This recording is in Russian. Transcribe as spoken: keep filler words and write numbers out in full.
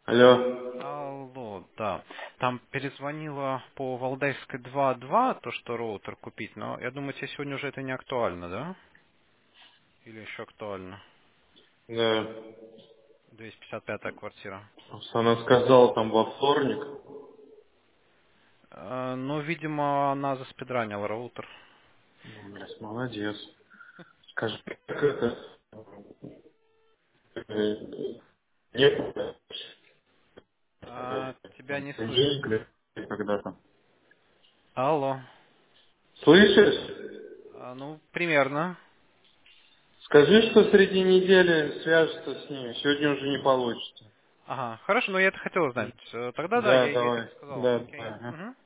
Алло. Алло, да. Там перезвонила по Валдайской два-два, то, что роутер купить, но я думаю, тебе сегодня уже это не актуально, да? Или еще актуально? Да. двести пятьдесят пятая квартира. Просто она сказала там во вторник. Э, ну, видимо, она заспидранила роутер. Ну, блядь, молодец. Скажи, как это? э, Нет. А, тебя Там, не слышно. понедельник или когда-то. Алло. Слышишь? А, ну, примерно. Скажи, что среди недели свяжется с ними. Сегодня уже не получится. Ага, хорошо, но я это хотел узнать. Э, Тогда да, Да, я ей так давай. и сказал. Да, Окей. давай. Ага. Угу.